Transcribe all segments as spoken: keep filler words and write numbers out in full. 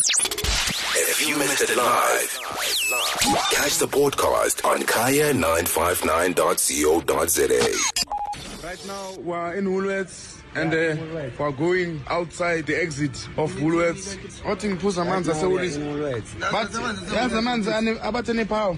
If you missed it live, catch the podcast on kaya nine five nine dot co dot za. Right now, we're in Woolworths. And uh, we're going outside the exit of Woolworths. Oting Pusa Manza Saulis. But there's a man's about any power.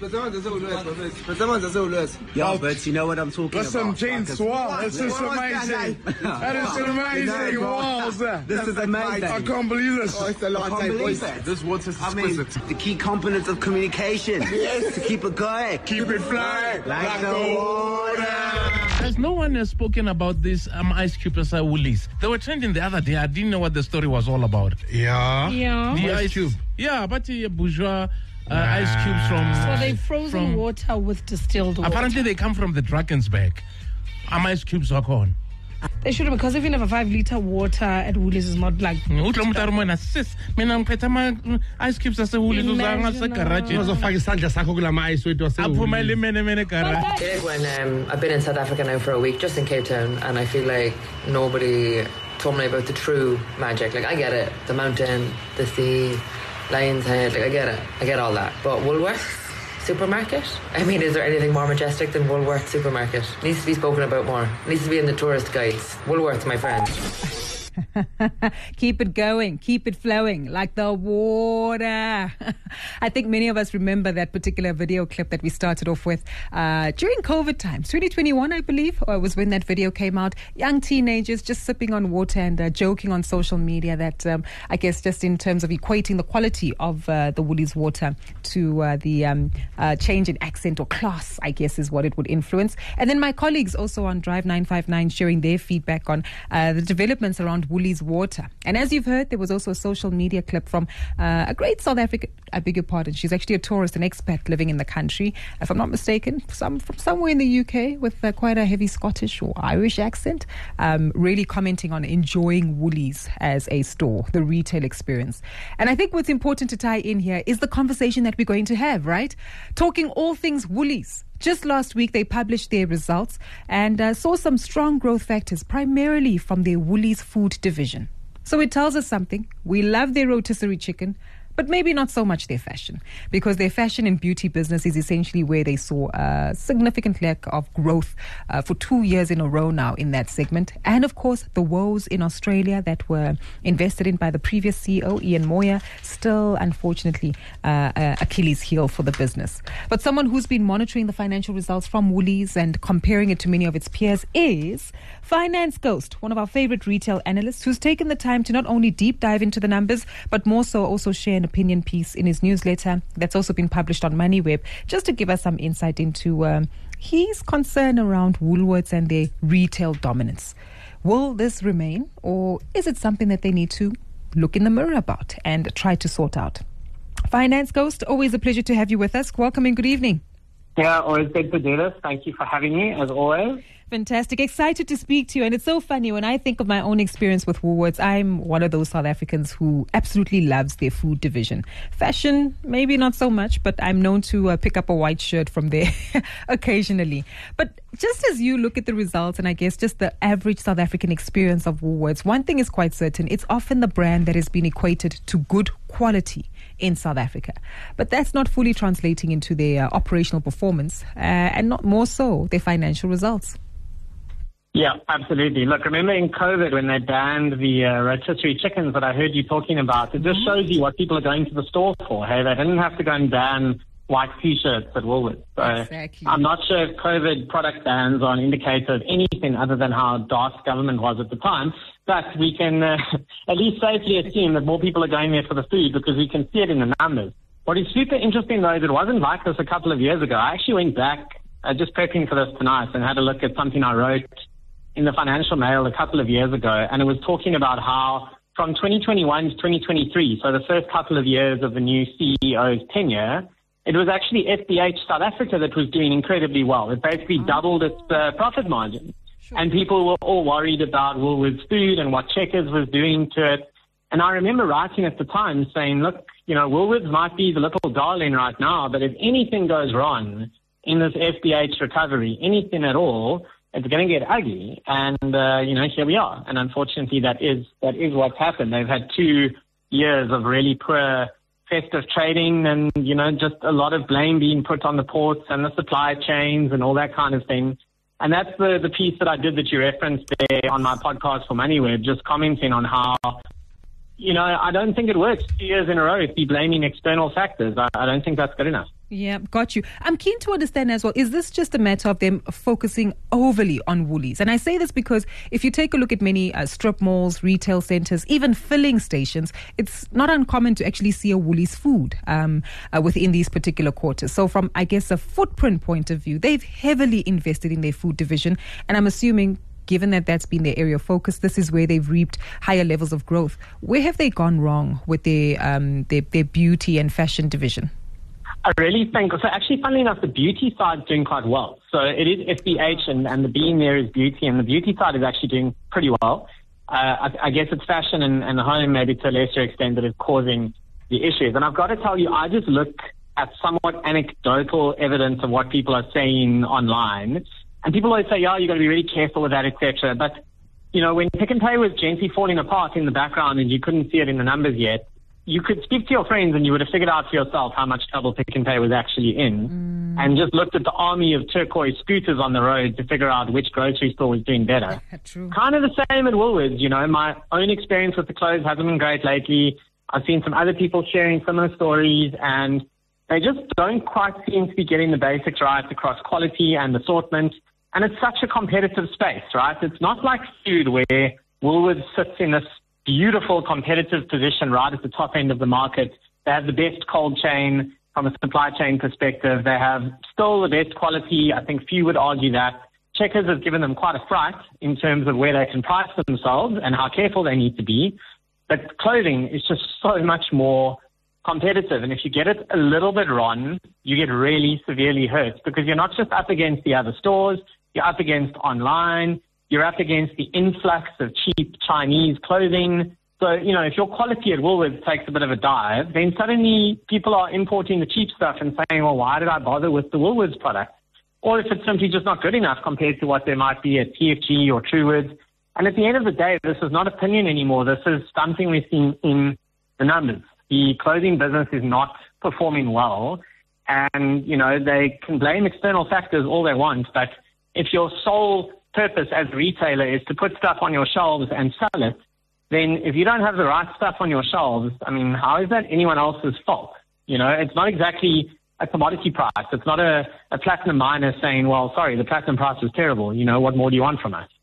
Yeah, but you know what I'm talking There's some about. chains. Wow, it's just amazing. That is amazing. Wow, sir. This is amazing. I can't believe this. Oh, it's a lot of voice. This water is exquisite. I mean, the key components of communication. Yes. To keep it going. Keep it flying like, like the the water. There's no one has spoken about this um, ice cube as a Woolies. They were trending the other day. I didn't know what the story was all about. Yeah. Yeah. The ice cube. Yeah, but the bourgeois uh, ice cubes from... So they frozen from, water with distilled water. Apparently they come from the Drakensberg. Um, ice cubes are gone. They should have, because even if a five liter water at Woolies is not like... Sis, mina ngiphethe ama ice cubes ase Woolies uzanga se garage. Uzofaka isandla sakho kula ma ice wethu ase. Aphuma limene mene garage. It is when um, I've been in South Africa now for a week, just in Cape Town, and I feel like nobody told me about the true magic. Like, I get it, the mountain, the sea, Lion's Head, like, I get it, I get all that. But Woolworths supermarket? I mean, is there anything more majestic than Woolworths supermarket? It needs to be spoken about more. It needs to be in the tourist guides. Woolworths, my friend. Keep it going, keep it flowing like the water. I think many of us remember that particular video clip that we started off with uh, during COVID times, twenty twenty-one, I believe, or it was when that video came out. Young teenagers just sipping on water and uh, joking on social media that um, I guess just in terms of equating the quality of uh, the Woolies water to uh, the um, uh, change in accent or class, I guess is what it would influence. And then my colleagues also on Drive nine five nine sharing their feedback on uh, the developments around Woolies water. And as you've heard, there was also a social media clip from uh, a great South African, I beg your pardon, she's actually a tourist, an expat living in the country, if I'm not mistaken, some from somewhere in the U K with uh, quite a heavy Scottish or Irish accent, um, really commenting on enjoying Woolies as a store, the retail experience. And I think what's important to tie in here is the conversation that we're going to have, right? Talking all things Woolies. Just last week, they published their results and uh, saw some strong growth factors, primarily from their Woolies food division. So it tells us something. We love their rotisserie chicken, but maybe not so much their fashion, because their fashion and beauty business is essentially where they saw a significant lack of growth uh, for two years in a row now in that segment. And of course, the woes in Australia that were invested in by the previous C E O, Ian Moyer, still unfortunately uh, uh, Achilles heel for the business. But someone who's been monitoring the financial results from Woolies and comparing it to many of its peers is Finance Ghost, one of our favorite retail analysts, who's taken the time to not only deep dive into the numbers, but more so also share an opinion piece in his newsletter that's also been published on MoneyWeb, just to give us some insight into um, his concern around Woolworths and their retail dominance. Will this remain, or is it something that they need to look in the mirror about and try to sort out? Finance Ghost, always a pleasure to have you with us. Welcome and good evening. Yeah, always good to do this. Thank you for having me, as always. Fantastic. Excited to speak to you. And it's so funny, when I think of my own experience with Woolworths, I'm one of those South Africans who absolutely loves their food division. Fashion, maybe not so much, but I'm known to uh, pick up a white shirt from there occasionally. But just as you look at the results, and I guess just the average South African experience of Woolworths, one thing is quite certain. It's often the brand that has been equated to good quality in South Africa. But that's not fully translating into their uh, operational performance uh, and not more so their financial results. Yeah, absolutely. Look, remember in COVID when they banned the uh, rotisserie chickens that I heard you talking about, it just shows you what people are going to the store for. Hey, they didn't have to go and ban white T-shirts at Woolworths. So exactly. I'm not sure if COVID product bans are an indicator of anything other than how daft government was at the time. But we can uh, at least safely assume that more people are going there for the food because we can see it in the numbers. What is super interesting, though, is it wasn't like this a couple of years ago. I actually went back, uh, just prepping for this tonight, and had a look at something I wrote in the Financial Mail a couple of years ago, and it was talking about how from twenty twenty-one to twenty twenty-three, so the first couple of years of the new C E O's tenure, it was actually F B H South Africa that was doing incredibly well. It basically doubled its uh, profit margin. Sure. And people were all worried about Woolworths Food and what Checkers was doing to it. And I remember writing at the time saying, look, you know, Woolworths might be the little darling right now, but if anything goes wrong in this F B H recovery, anything at all, it's going to get ugly. And, uh, you know, here we are. And unfortunately, that is that is what's happened. They've had two years of really poor festive trading and, you know, just a lot of blame being put on the ports and the supply chains and all that kind of thing. And that's the, the piece that I did that you referenced there on my podcast for MoneyWeb, just commenting on how, you know, I don't think it works two years in a row if you're blaming external factors. I, I don't think that's good enough. Yeah, got you. I'm keen to understand as well, is this just a matter of them focusing overly on Woolies? And I say this because if you take a look at many uh, strip malls, retail centers, even filling stations, it's not uncommon to actually see a Woolies food um, uh, within these particular quarters. So from, I guess, a footprint point of view, they've heavily invested in their food division. And I'm assuming, given that that's been their area of focus, this is where they've reaped higher levels of growth. Where have they gone wrong with their, um, their, their beauty and fashion division? I really think, so actually, funnily enough, the beauty side is doing quite well. So it is F B H and, and the B in there is beauty, and the beauty side is actually doing pretty well. Uh, I, I guess it's fashion and, and home maybe to a lesser extent that is causing the issues. And I've got to tell you, I just look at somewhat anecdotal evidence of what people are saying online. And people always say, yeah, you've got to be really careful with that, et cetera. But, you know, when Pick n Pay was gently falling apart in the background and you couldn't see it in the numbers yet, you could speak to your friends and you would have figured out for yourself how much trouble Pick n Pay was actually in mm. and just looked at the army of turquoise scooters on the road to figure out which grocery store was doing better. True. Kind of the same at Woolworths. You know, my own experience with the clothes hasn't been great lately. I've seen some other people sharing similar stories, and they just don't quite seem to be getting the basics right across quality and assortment. And it's such a competitive space, right? It's not like food where Woolworths sits in this beautiful competitive position right at the top end of the market. They have the best cold chain from a supply chain perspective. They have still the best quality. I think few would argue that. Checkers has given them quite a fright in terms of where they can price themselves and how careful they need to be. But clothing is just so much more competitive. And if you get it a little bit wrong, you get really severely hurt because you're not just up against the other stores, you're up against online, you're up against the influx of cheap Chinese clothing. So, you know, if your quality at Woolworths takes a bit of a dive, then suddenly people are importing the cheap stuff and saying, well, why did I bother with the Woolworths product? Or if it's simply just not good enough compared to what there might be at T F G or Truworths. And at the end of the day, this is not opinion anymore. This is something we've seen in the numbers. The clothing business is not performing well. And, you know, they can blame external factors all they want, but if your sole purpose as a retailer is to put stuff on your shelves and sell it, then if you don't have the right stuff on your shelves, I mean, how is that anyone else's fault? You know, it's not exactly a commodity price. It's not a, a platinum miner saying, well, sorry, the platinum price is terrible. You know, what more do you want from us?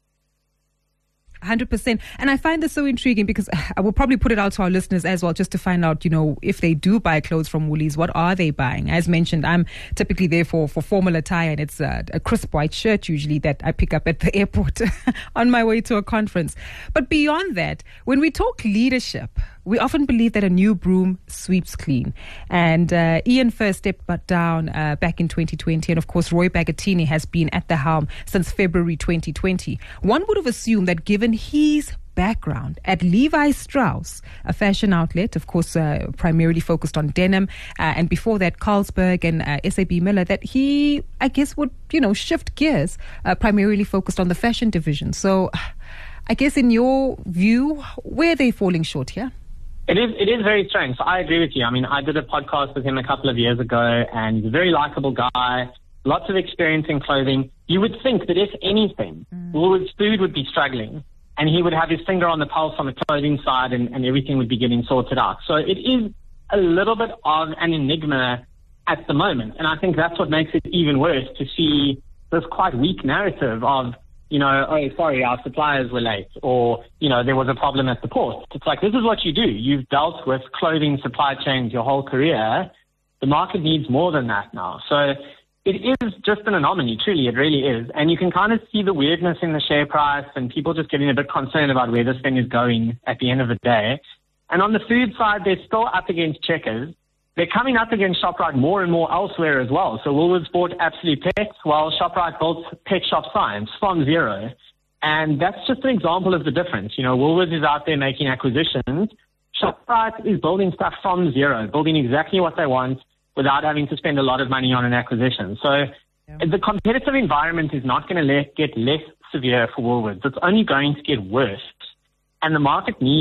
one hundred percent. And I find this so intriguing because I will probably put it out to our listeners as well, just to find out, you know, if they do buy clothes from Woolies, what are they buying? As mentioned, I'm typically there for, for formal attire, and it's a, a crisp white shirt usually that I pick up at the airport on my way to a conference. But beyond that, when we talk leadership, we often believe that a new broom sweeps clean. And uh, Ian first stepped down uh, back in twenty twenty. And of course, Roy Bagattini has been at the helm since February twenty twenty. One would have assumed that given his background at Levi Strauss, a fashion outlet, of course, uh, primarily focused on denim, uh, and before that, Carlsberg and uh, S A B Miller, that he, I guess, would, you know, shift gears, uh, primarily focused on the fashion division. So I guess in your view, where are they falling short here? It is, it is very strange. So I agree with you. I mean, I did a podcast with him a couple of years ago, and he's a very likable guy, lots of experience in clothing. You would think that if anything, mm. Woolworths Food would be struggling, and he would have his finger on the pulse on the clothing side, and, and everything would be getting sorted out. So it is a little bit of an enigma at the moment. And I think that's what makes it even worse to see this quite weak narrative of, you know, oh, sorry, our suppliers were late, or, you know, there was a problem at the port. It's like, this is what you do. You've dealt with clothing supply chains your whole career. The market needs more than that now. So it is just an anomaly, truly, it really is. And you can kind of see the weirdness in the share price and people just getting a bit concerned about where this thing is going at the end of the day. And on the food side, they're still up against Checkers. They're coming up against ShopRite more and more elsewhere as well. So Woolworths bought Absolute Pets, while ShopRite built Pet Shop Science from zero. And that's just an example of the difference. You know, Woolworths is out there making acquisitions. ShopRite is building stuff from zero, building exactly what they want without having to spend a lot of money on an acquisition. So yeah. The competitive environment is not going to get less severe for Woolworths. It's only going to get worse. And the market needs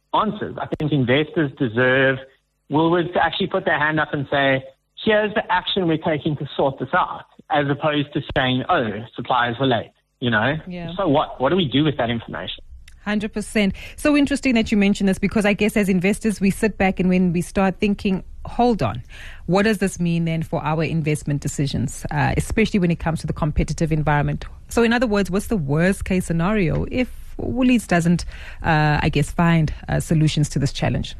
answers. I think investors deserve Woolworths to actually put their hand up and say, here's the action we're taking to sort this out, as opposed to saying, oh, suppliers were late. You know, yeah. So what? What do we do with that information? one hundred percent. So interesting that you mention this, because I guess as investors, we sit back and when we start thinking, hold on, what does this mean then for our investment decisions, uh, especially when it comes to the competitive environment? So in other words, what's the worst case scenario if Woolies doesn't, uh, I guess, find uh, solutions to this challenge?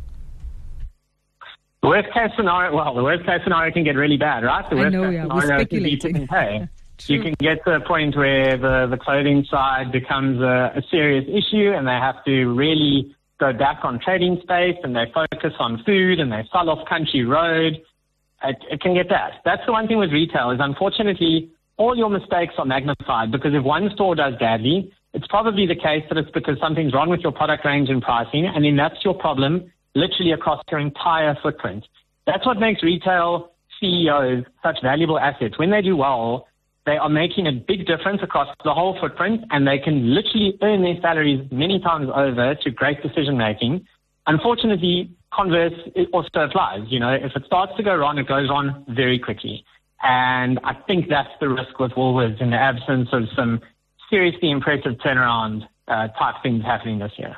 The worst case scenario, well, the worst case scenario can get really bad, right? The worst I know, case yeah, we're scenario can be speculating. pick and pay. True. You can get to a point where the, the clothing side becomes a, a serious issue and they have to really go back on trading space and they focus on food and they sell off country road. It, it can get bad. That's the one thing with retail is unfortunately all your mistakes are magnified, because if one store does badly, it's probably the case that it's because something's wrong with your product range and pricing, and then that's your problem literally across your entire footprint. That's what makes retail C E Os such valuable assets. When they do well, they are making a big difference across the whole footprint, and they can literally earn their salaries many times over to great decision making. Unfortunately, converse it also applies. You know, if it starts to go wrong, it goes wrong very quickly. And I think that's the risk with Woolworths in the absence of some seriously impressive turnaround uh, type things happening this year.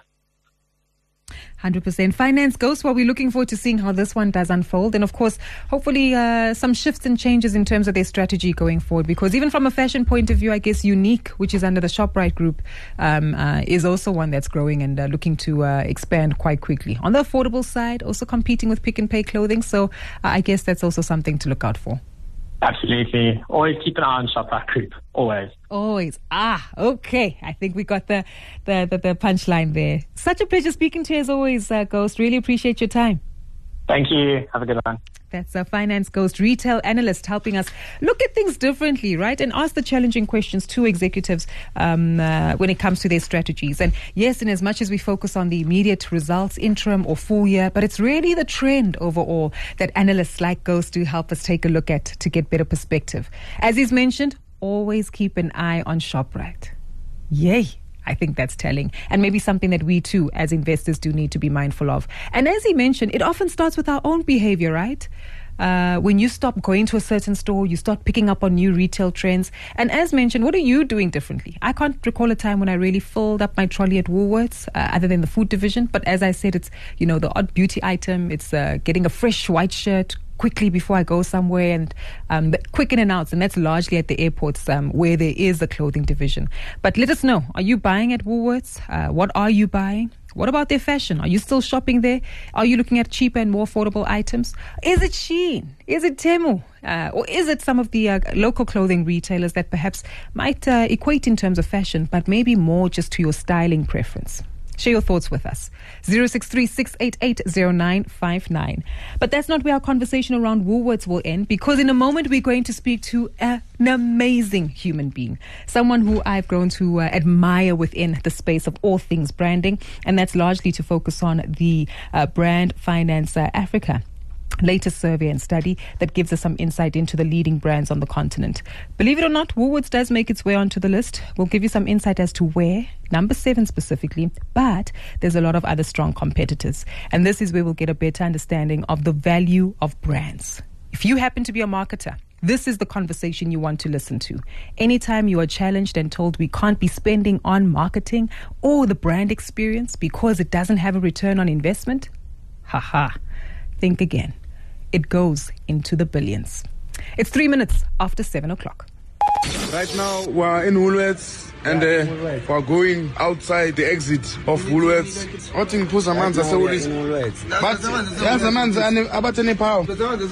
one hundred percent. Finance Ghost, well, we're looking forward to seeing how this one does unfold. And of course, hopefully uh, some shifts and changes in terms of their strategy going forward. Because even from a fashion point of view, I guess Unique, which is under the ShopRite group, um, uh, is also one that's growing and uh, looking to uh, expand quite quickly. On the affordable side, also competing with Pick and Pay clothing. So uh, I guess that's also something to look out for. Absolutely. Always keep an eye on ShopRite Group. Always. Always. Ah, okay. I think we got the, the, the, the punchline there. Such a pleasure speaking to you as always, uh, Ghost. Really appreciate your time. Thank you. Have a good one. That's a Finance Ghost retail analyst helping us look at things differently, right? And ask the challenging questions to executives um, uh, when it comes to their strategies. And yes, in as much as we focus on the immediate results, interim or full year, but it's really the trend overall that analysts like Ghost do help us take a look at to get better perspective. As he's mentioned, always keep an eye on ShopRite. Yay. I think that's telling, and maybe something that we too as investors do need to be mindful of. And as he mentioned, it often starts with our own behavior, right? Uh, when you stop going to a certain store, you start picking up on new retail trends. And as mentioned, what are you doing differently? I can't recall a time when I really filled up my trolley at Woolworths, uh, other than the food division. But as I said, it's, you know, the odd beauty item. It's uh, getting a fresh white shirt quickly before I go somewhere, and um, quick in and outs, and that's largely at the airports um, where there is a clothing division. But let us know, are you buying at Woolworths? Uh, what are you buying? What about their fashion? Are you still shopping there? Are you looking at cheaper and more affordable items? Is it Shein? Is it Temu? Uh, or is it some of the uh, local clothing retailers that perhaps might uh, equate in terms of fashion, but maybe more just to your styling preference? Share your thoughts with us. zero six three, six eight eight, zero nine five nine. But that's not where our conversation around Woolworths will end, because in a moment we're going to speak to a, an amazing human being, someone who I've grown to uh, admire within the space of all things branding, and that's largely to focus on the uh, Brand Finance uh, Africa latest survey and study that gives us some insight into the leading brands on the continent. Believe it or not, Woolworths does make its way onto the list. We'll give you some insight as to where, number seven specifically, but there's a lot of other strong competitors. And this is where we'll get a better understanding of the value of brands. If you happen to be a marketer, this is the conversation you want to listen to. Anytime you are challenged and told we can't be spending on marketing or the brand experience because it doesn't have a return on investment, haha, think again. It goes into the billions. It's three minutes after seven o'clock. Right now, we're in Woolworths, and uh, we're going outside the exit of Woolworths. Oting phuza amanzi aseWoolies. But yazi amanzi abathene power.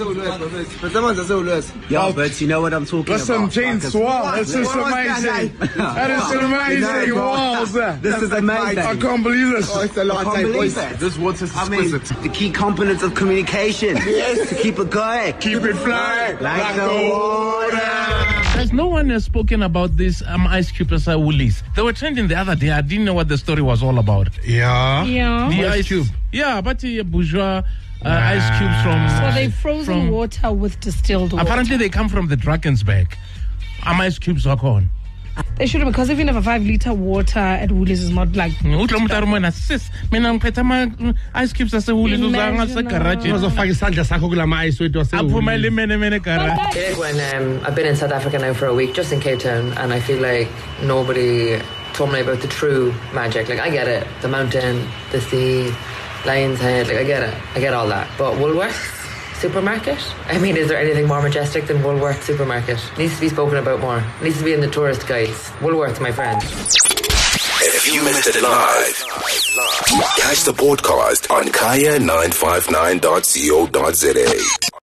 Yeah, but you know what I'm talking Listen, about. James, wow, this is amazing. That is amazing. Wow, sir. This is amazing. I can't believe this. Oh, it's a lot of boys. This water is I mean, exquisite. the key components of communication. Yes. To keep it going. Keep it flying like, Like the the water. Guys, no one has spoken about this um, ice cubes at Woolies. They were trending the other day. I didn't know what the story was all about. Yeah. Yeah. The Ice ice cube. Yeah, but the bourgeois uh, ice cubes from... So they frozen from, water with distilled water. Apparently they come from the Drakensberg. Um, ice cubes are gone. They should have, because even if a five liter water at Woolies is not like. Utla umuntu arumona sis mina ngiphethe ama ice cubes ase Woolies uzanga se garage uzofaka isandla sakho kulama ice wethu ase aphuma lemene mene garage. Like when um, I've been in South Africa now for a week, just in Cape Town, and I feel like nobody told me about the true magic. Like, I get it, the mountain, the sea, Lion's Head, like I get it, I get all that. But Woolworths supermarket? I mean, is there anything more majestic than Woolworths supermarket? It needs to be spoken about more. It needs to be in the tourist guides. Woolworths, my friend. If you missed it live, catch the podcast on kaya nine five nine dot co dot za.